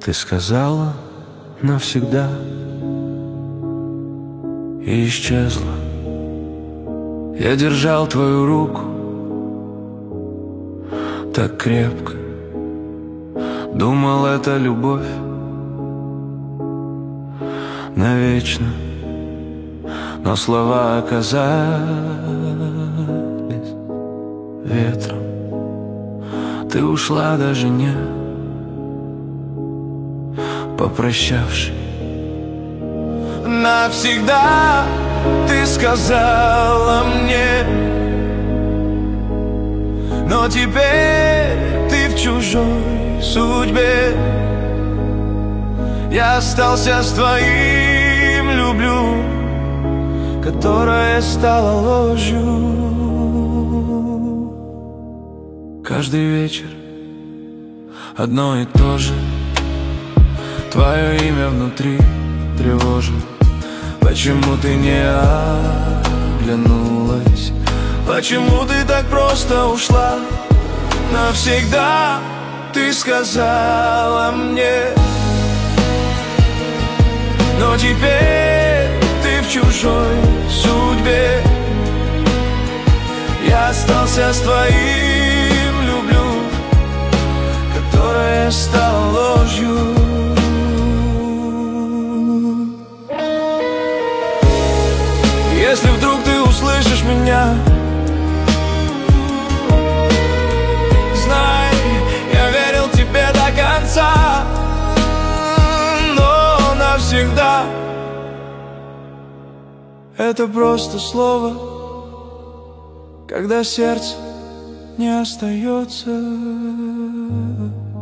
Ты сказала навсегда и исчезла. Я держал твою руку так крепко, думал, это любовь навечно, но слова оказались ветром. Ты ушла, даже не попрощавшись. Навсегда ты сказала мне, но теперь ты в чужой судьбе. Я остался с твоим «люблю», которое стало ложью. Каждый вечер одно и то же, твое имя внутри тревожит. Почему ты не оглянулась? Почему ты так просто ушла? Навсегда ты сказала мне, но теперь ты в чужой судьбе. Я остался с твоим «люблю», которое стало ложью. Если вдруг ты услышишь меня, знай, я верил тебе до конца, но навсегда это просто слово, когда сердце не остается.